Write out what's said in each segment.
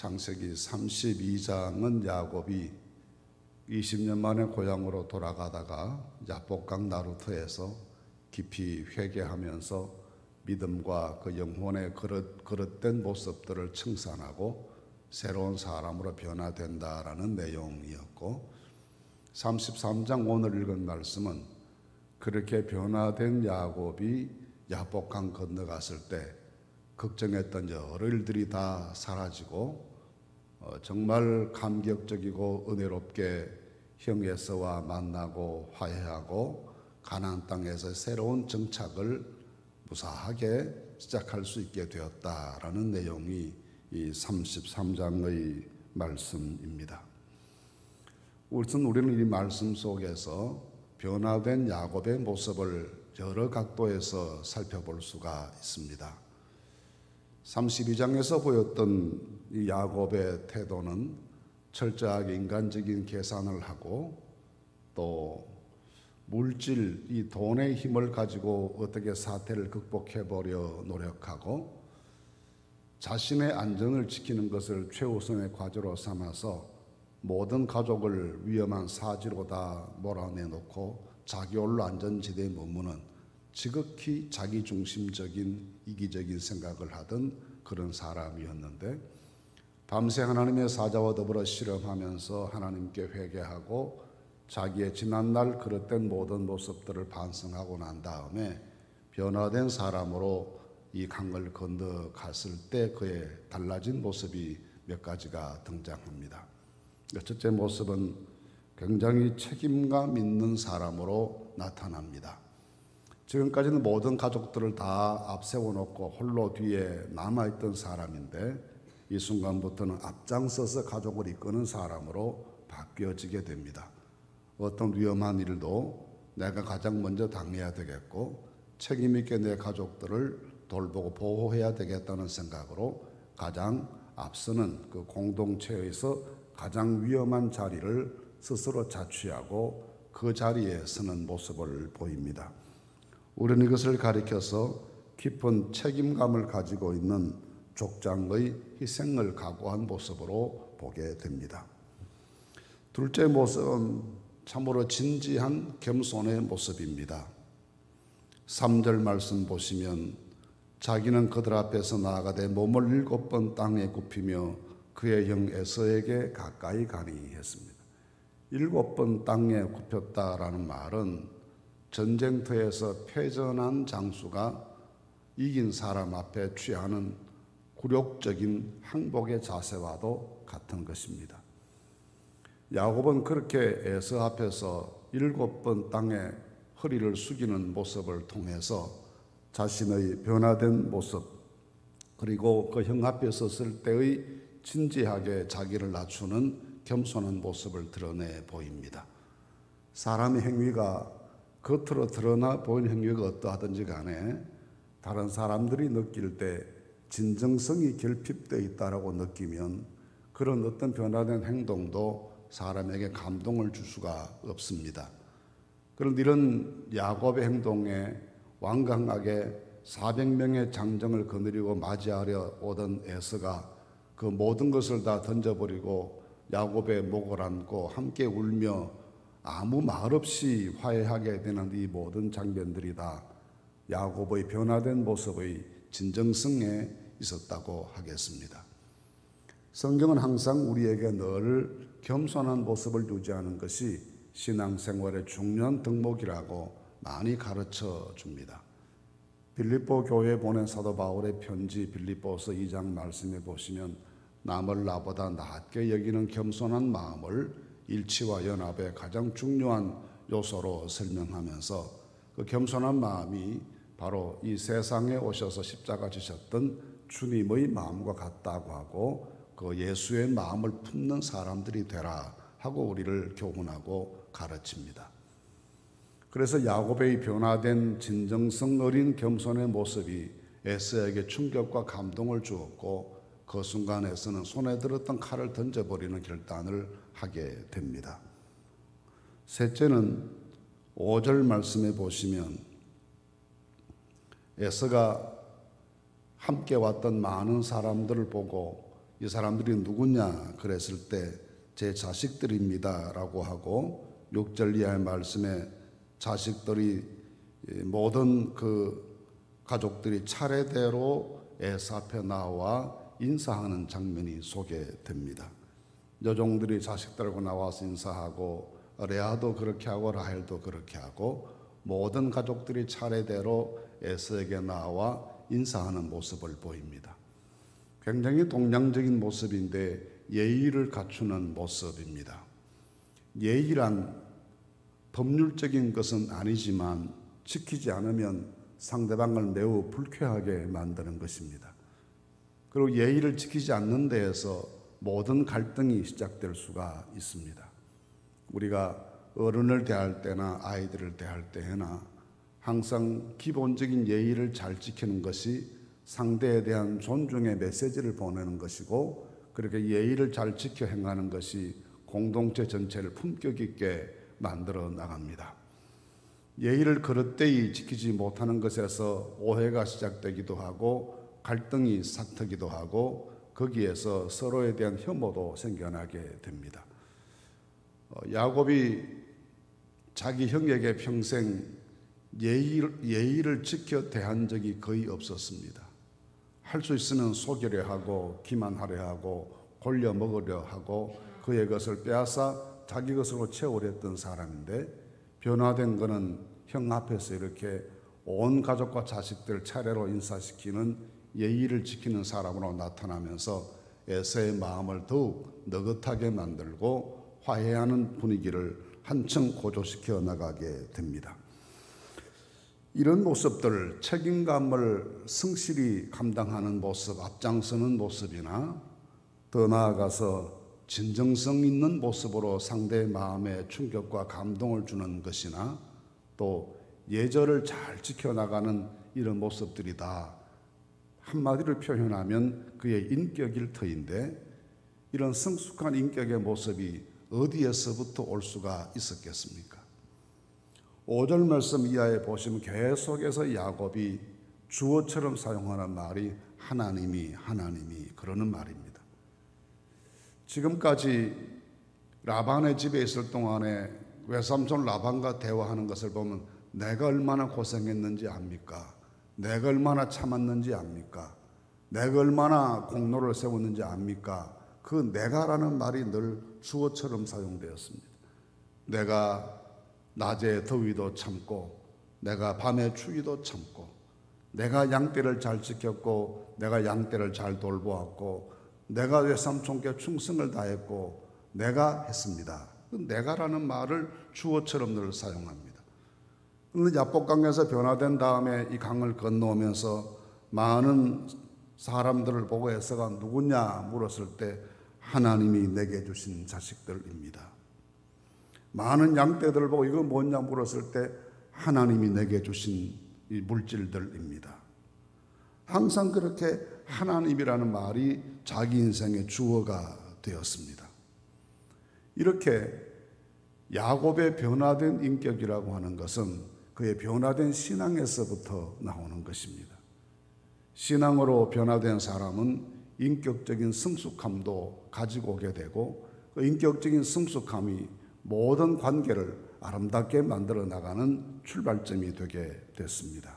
창세기 32장은 야곱이 20년 만에 고향으로 돌아가다가 야복강 나루터에서 깊이 회개하면서 믿음과 그 영혼의 그릇된 모습들을 청산하고 새로운 사람으로 변화된다라는 내용이었고, 33장 오늘 읽은 말씀은 그렇게 변화된 야곱이 야복강 건너갔을 때 걱정했던 여러 일들이 다 사라지고 정말 감격적이고 은혜롭게 형 에서와 만나고 화해하고 가나안 땅에서 새로운 정착을 무사하게 시작할 수 있게 되었다라는 내용이 이 33장의 말씀입니다. 우리는 이 말씀 속에서 변화된 야곱의 모습을 여러 각도에서 살펴볼 수가 있습니다. 32장에서 보였던 이 야곱의 태도는 철저하게 인간적인 계산을 하고 또 물질, 이 돈의 힘을 가지고 어떻게 사태를 극복해보려 노력하고 자신의 안전을 지키는 것을 최우선의 과제로 삼아서 모든 가족을 위험한 사지로 다 몰아내놓고 자기 홀로 안전지대에 머무는 지극히 자기중심적인 이기적인 생각을 하던 그런 사람이었는데, 밤새 하나님의 사자와 더불어 실험하면서 하나님께 회개하고 자기의 지난날 그릇된 모든 모습들을 반성하고 난 다음에 변화된 사람으로 이 강을 건너갔을 때 그의 달라진 모습이 몇 가지가 등장합니다. 첫째 모습은 굉장히 책임감 있는 사람으로 나타납니다. 지금까지는 모든 가족들을 다 앞세워 놓고 홀로 뒤에 남아있던 사람인데 이 순간부터는 앞장서서 가족을 이끄는 사람으로 바뀌어지게 됩니다. 어떤 위험한 일도 내가 가장 먼저 당해야 되겠고 책임 있게 내 가족들을 돌보고 보호해야 되겠다는 생각으로 가장 앞서는 그 공동체에서 가장 위험한 자리를 스스로 자취하고 그 자리에 서는 모습을 보입니다. 우리는 이것을 가리켜서 깊은 책임감을 가지고 있는 족장의 희생을 각오한 모습으로 보게 됩니다. 둘째 모습은 참으로 진지한 겸손의 모습입니다. 3절 말씀 보시면 자기는 그들 앞에서 나아가되 몸을 7번 땅에 굽히며 그의 형 에서에게 가까이 가니 했습니다. 7번 땅에 굽혔다라는 말은 전쟁터에서 패전한 장수가 이긴 사람 앞에 취하는 굴욕적인 항복의 자세와도 같은 것입니다. 야곱은 그렇게 에서 앞에서 7번 땅에 허리를 숙이는 모습을 통해서 자신의 변화된 모습, 그리고 그 형 앞에 섰을 때의 진지하게 자기를 낮추는 겸손한 모습을 드러내 보입니다. 사람의 행위가 겉으로 드러나 보이는 행위가 어떠하든지 간에 다른 사람들이 느낄 때 진정성이 결핍되어 있다고 느끼면 그런 어떤 변화된 행동도 사람에게 감동을 줄 수가 없습니다. 그런데 이런 야곱의 행동에 완강하게 400명의 장정을 거느리고 맞이하려 오던 에서가 그 모든 것을 다 던져버리고 야곱의 목을 안고 함께 울며 아무 말 없이 화해하게 되는 이 모든 장면들이 다 야곱의 변화된 모습의 진정성에 있었다고 하겠습니다. 성경은 항상 우리에게 늘 겸손한 모습을 유지하는 것이 신앙생활의 중요한 덕목이라고 많이 가르쳐 줍니다. 빌립보 교회에 보낸 사도 바울의 편지 빌립보서 2장 말씀해 보시면 남을 나보다 낮게 여기는 겸손한 마음을 일치와 연합의 가장 중요한 요소로 설명하면서 그 겸손한 마음이 바로 이 세상에 오셔서 십자가 지셨던 주님의 마음과 같다고 하고 그 예수의 마음을 품는 사람들이 되라 하고 우리를 교훈하고 가르칩니다. 그래서 야곱의 변화된 진정성 어린 겸손의 모습이 에서에게 충격과 감동을 주었고 그 순간에서는 손에 들었던 칼을 던져버리는 결단을 하게 됩니다. 셋째는 5절 말씀에 보시면 에서가 함께 왔던 많은 사람들을 보고 이 사람들이 누구냐 그랬을 때 제 자식들입니다 라고 하고 6절 이하의 말씀에 자식들이 모든 그 가족들이 차례대로 에서 앞에 나와 인사하는 장면이 소개됩니다. 여종들이 자식들하고 나와서 인사하고 레아도 그렇게 하고 라헬도 그렇게 하고 모든 가족들이 차례대로 에서에게 나와 인사하는 모습을 보입니다. 굉장히 동양적인 모습인데 예의를 갖추는 모습입니다. 예의란 법률적인 것은 아니지만 지키지 않으면 상대방을 매우 불쾌하게 만드는 것입니다. 그리고 예의를 지키지 않는 데에서 모든 갈등이 시작될 수가 있습니다. 우리가 어른을 대할 때나 아이들을 대할 때나 항상 기본적인 예의를 잘 지키는 것이 상대에 대한 존중의 메시지를 보내는 것이고, 그렇게 예의를 잘 지켜 행하는 것이 공동체 전체를 품격 있게 만들어 나갑니다. 예의를 그릇되이 지키지 못하는 것에서 오해가 시작되기도 하고 갈등이 삭트기도 하고 거기에서 서로에 대한 혐오도 생겨나게 됩니다. 야곱이 자기 형에게 평생 예의를 지켜 대한 적이 거의 없었습니다. 할 수 있으면 속이려 하고 기만하려 하고 골려 먹으려 하고 그의 것을 빼앗아 자기 것으로 채우려 했던 사람인데, 변화된 것은 형 앞에서 이렇게 온 가족과 자식들 차례로 인사시키는 예의를 지키는 사람으로 나타나면서 에서의 마음을 더욱 느긋하게 만들고 화해하는 분위기를 한층 고조시켜 나가게 됩니다. 이런 모습들, 책임감을 성실히 감당하는 모습, 앞장서는 모습이나 더 나아가서 진정성 있는 모습으로 상대의 마음에 충격과 감동을 주는 것이나 또 예절을 잘 지켜나가는 이런 모습들이 다 한마디로 표현하면 그의 인격일 터인데, 이런 성숙한 인격의 모습이 어디에서부터 올 수가 있었겠습니까? 5절 말씀 이하에 보시면 계속해서 야곱이 주어처럼 사용하는 말이 하나님이 그러는 말입니다. 지금까지 라반의 집에 있을 동안에 외삼촌 라반과 대화하는 것을 보면 내가 얼마나 고생했는지 압니까? 내가 얼마나 참았는지 압니까? 내가 얼마나 공로를 세웠는지 압니까? 그 내가라는 말이 늘 주어처럼 사용되었습니다. 내가 낮에 더위도 참고, 내가 밤에 추위도 참고, 내가 양떼를 잘 지켰고, 내가 양떼를 잘 돌보았고, 내가 외삼촌께 충성을 다했고, 내가 했습니다. 내가라는 말을 주어처럼 늘 사용합니다. 그런데 야복강에서 변화된 다음에 이 강을 건너오면서 많은 사람들을 보고 에서가 누구냐 물었을 때 하나님이 내게 주신 자식들입니다. 많은 양떼들을 보고 이거 뭐냐 물었을 때 하나님이 내게 주신 이 물질들입니다. 항상 그렇게 하나님이라는 말이 자기 인생의 주어가 되었습니다. 이렇게 야곱의 변화된 인격이라고 하는 것은 그의 변화된 신앙에서부터 나오는 것입니다. 신앙으로 변화된 사람은 인격적인 성숙함도 가지고 오게 되고, 그 인격적인 성숙함이 모든 관계를 아름답게 만들어 나가는 출발점이 되게 됐습니다.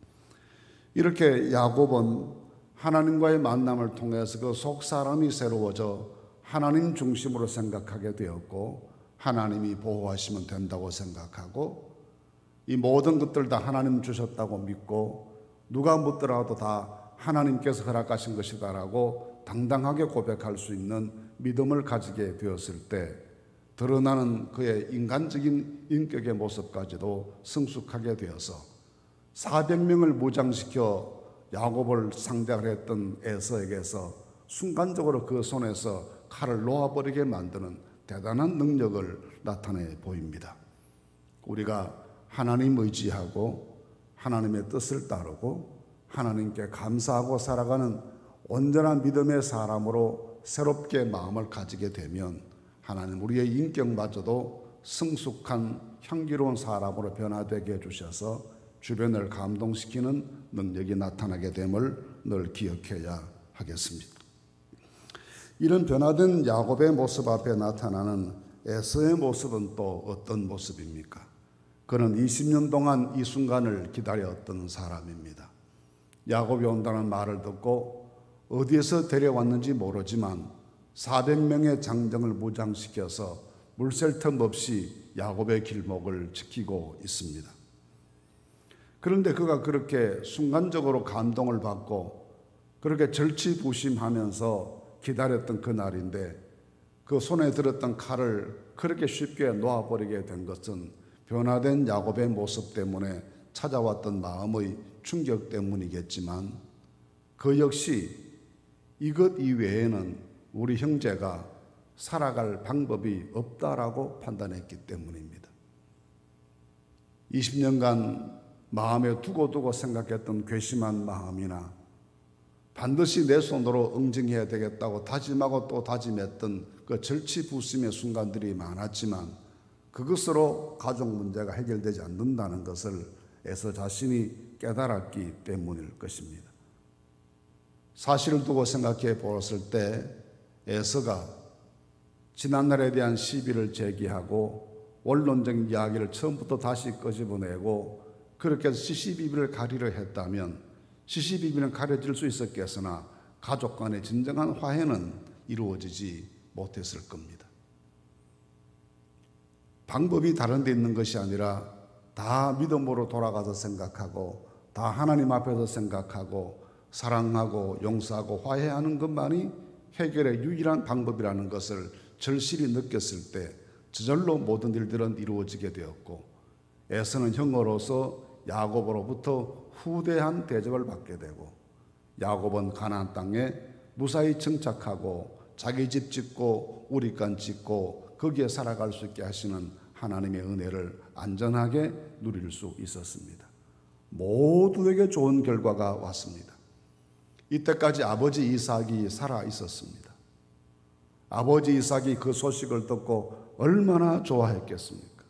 이렇게 야곱은 하나님과의 만남을 통해서 그 속 사람이 새로워져 하나님 중심으로 생각하게 되었고, 하나님이 보호하시면 된다고 생각하고, 이 모든 것들 다 하나님 주셨다고 믿고, 누가 묻더라도 다 하나님께서 허락하신 것이다라고 당당하게 고백할 수 있는 믿음을 가지게 되었을 때 드러나는 그의 인간적인 인격의 모습까지도 성숙하게 되어서 400명을 무장시켜 야곱을 상대하려 했던 에서에게서 순간적으로 그 손에서 칼을 놓아버리게 만드는 대단한 능력을 나타내 보입니다. 우리가 하나님 의지하고 하나님의 뜻을 따르고 하나님께 감사하고 살아가는 온전한 믿음의 사람으로 새롭게 마음을 가지게 되면 하나님 우리의 인격마저도 성숙한 향기로운 사람으로 변화되게 해주셔서 주변을 감동시키는 능력이 나타나게 됨을 늘 기억해야 하겠습니다. 이런 변화된 야곱의 모습 앞에 나타나는 에서의 모습은 또 어떤 모습입니까? 그는 20년 동안 이 순간을 기다렸던 사람입니다. 야곱이 온다는 말을 듣고 어디에서 데려왔는지 모르지만 400명의 장정을 무장시켜서 물샐 틈 없이 야곱의 길목을 지키고 있습니다. 그런데 그가 그렇게 순간적으로 감동을 받고 그렇게 절치부심하면서 기다렸던 그날인데 그 손에 들었던 칼을 그렇게 쉽게 놓아버리게 된 것은 변화된 야곱의 모습 때문에 찾아왔던 마음의 충격 때문이겠지만 그 역시 이것 이외에는 우리 형제가 살아갈 방법이 없다라고 판단했기 때문입니다. 20년간 마음에 두고두고 생각했던 괘씸한 마음이나 반드시 내 손으로 응징해야 되겠다고 다짐하고 또 다짐했던 그 절치부심의 순간들이 많았지만 그것으로 가족 문제가 해결되지 않는다는 것을 에서 자신이 깨달았기 때문일 것입니다. 사실을 두고 생각해 보았을 때 에서가 지난날에 대한 시비를 제기하고 원론적인 이야기를 처음부터 다시 끄집어내고 그렇게 해서 시시비비를 가리려 했다면 시시비비는 가려질 수 있었겠으나 가족 간의 진정한 화해는 이루어지지 못했을 겁니다. 방법이 다른 데 있는 것이 아니라 다 믿음으로 돌아가서 생각하고 다 하나님 앞에서 생각하고 사랑하고 용서하고 화해하는 것만이 해결의 유일한 방법이라는 것을 절실히 느꼈을 때 저절로 모든 일들은 이루어지게 되었고 에서는 형으로서 야곱으로부터 후대한 대접을 받게 되고 야곱은 가나안 땅에 무사히 정착하고 자기 집 짓고 우리간 짓고 거기에 살아갈 수 있게 하시는 하나님의 은혜를 안전하게 누릴 수 있었습니다. 모두에게 좋은 결과가 왔습니다. 이때까지 아버지 이삭이 살아 있었습니다. 아버지 이삭이 그 소식을 듣고 얼마나 좋아했겠습니까?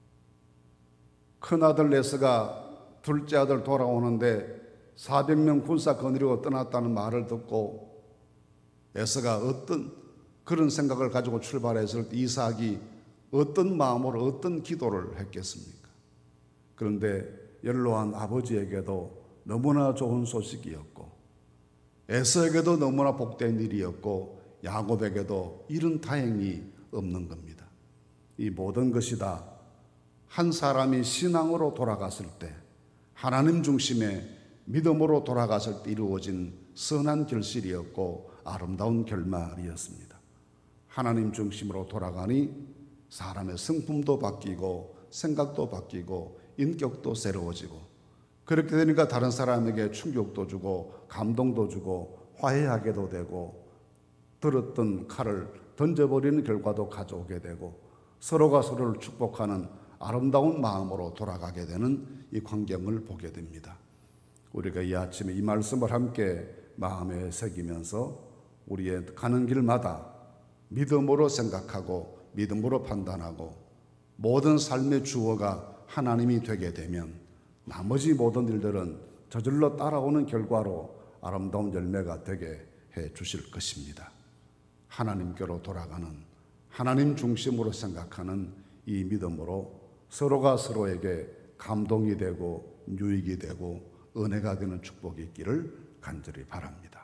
큰아들 에서가 둘째 아들 돌아오는데 400명 군사 거느리고 떠났다는 말을 듣고 에서가 어떤 그런 생각을 가지고 출발했을 때 이삭이 어떤 마음으로 어떤 기도를 했겠습니까? 그런데 연로한 아버지에게도 너무나 좋은 소식이었고 에서에게도 너무나 복된 일이었고 야곱에게도 이런 다행이 없는 겁니다. 이 모든 것이 다 한 사람이 신앙으로 돌아갔을 때 하나님 중심의 믿음으로 돌아갔을 때 이루어진 선한 결실이었고 아름다운 결말이었습니다. 하나님 중심으로 돌아가니 사람의 성품도 바뀌고 생각도 바뀌고 인격도 새로워지고 그렇게 되니까 다른 사람에게 충격도 주고 감동도 주고 화해하게도 되고 들었던 칼을 던져버리는 결과도 가져오게 되고 서로가 서로를 축복하는 아름다운 마음으로 돌아가게 되는 이 광경을 보게 됩니다. 우리가 이 아침에 이 말씀을 함께 마음에 새기면서 우리의 가는 길마다 믿음으로 생각하고 믿음으로 판단하고 모든 삶의 주어가 하나님이 되게 되면 나머지 모든 일들은 저절로 따라오는 결과로 아름다운 열매가 되게 해 주실 것입니다. 하나님께로 돌아가는 하나님 중심으로 생각하는 이 믿음으로 서로가 서로에게 감동이 되고 유익이 되고 은혜가 되는 축복이 있기를 간절히 바랍니다.